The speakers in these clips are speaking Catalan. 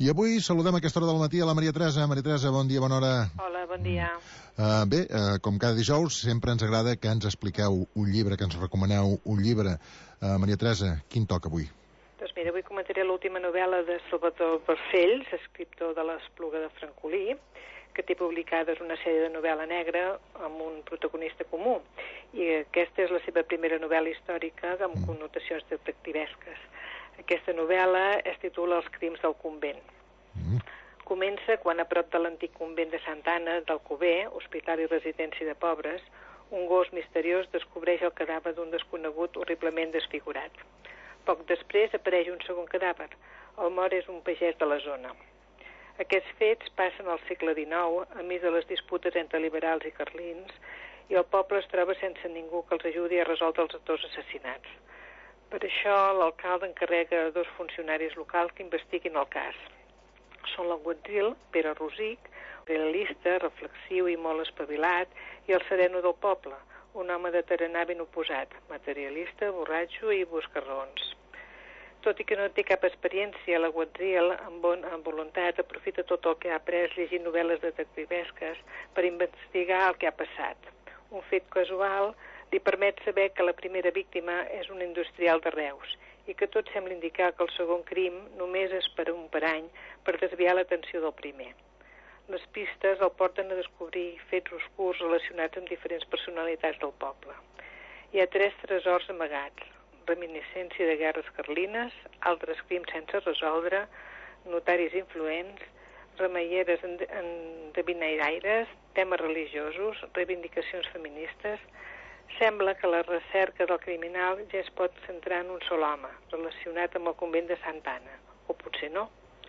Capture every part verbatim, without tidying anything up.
I avui saludem a aquesta hora del matí a la Maria Teresa. Maria Teresa, bon dia, bona hora. Hola, bon dia. Uh, bé, uh, com cada dijous, sempre ens agrada que ens expliqueu un llibre, que ens recomaneu un llibre. Uh, Maria Teresa, quin toca avui? Doncs mira, avui comentaré l'última novel·la de Salvador Balcells, escriptor de l'Espluga de Francolí, que té publicades una sèrie de novel·la negra amb un protagonista comú. I aquesta és la seva primera novel·la històrica amb mm. connotacions detectivesques. Aquesta novel·la es titula Els crims del convent. Mm. Comença quan, a prop de l'antic convent de Santa Anna d'Alcover, hospital i residència de pobres, un gos misteriós descobreix el cadàver d'un desconegut horriblement desfigurat. Poc després apareix un segon cadàver. El mort és un pagès de la zona. Aquests fets passen al segle dinou, enmig de les disputes entre liberals i carlins, i el poble es troba sense ningú que els ajudi a resoldre els dos assassinats. Per això, l'alcalde encarrega a dos funcionaris locals que investiguin el cas. Són l'aguatzil, Pere Rosic, realista, reflexiu i molt espavilat, i el sereno del poble, un home de tarannà ben oposat, materialista, borratxo i buscarrons. Tot i que no té cap experiència, l'aguatzil, amb, bon, amb voluntat, aprofita tot el que ha après llegint novel·les detectivesques per investigar el que ha passat. Un fet casual li permet saber que la primera víctima és un industrial de Reus i que tot sembla indicar que el segon crim només és per un parany per desviar l'atenció del primer. Les pistes el porten a descobrir fets oscurs relacionats amb diferents personalitats del poble. Hi ha tres tresors amagats: reminiscència de guerres carlines, altres crims sense resoldre, notaris influents, remeieres endevinaires, temes religiosos, reivindicacions feministes. Sembla que la recerca del criminal ja es pot centrar en un sol home, relacionat amb el convent de Santa Anna, o potser no.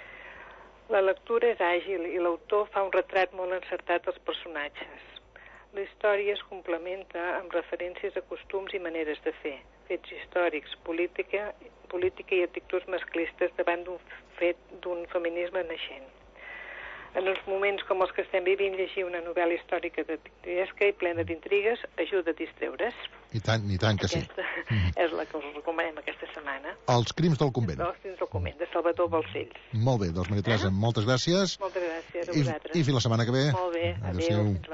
La lectura és àgil i l'autor fa un retrat molt encertat dels personatges. La història es complementa amb referències a costums i maneres de fer, fets històrics, política, política i actituds masclistes davant d'un fet d'un feminisme naixent. En uns moments com els que estem vivint, llegir una novel·la històrica detectivesca i plena d'intrigues ajuda a distreure's. I tant, i tant que sí. Aquesta mm. és la que us recomanem aquesta setmana. Els crims del convent. Els crims del convent, de Salvador Balcells. Molt bé, doncs Maria Teresa, eh? moltes gràcies. Moltes gràcies a I, vosaltres. I fins la setmana que ve. Molt bé, adéu. Adéu. Fins la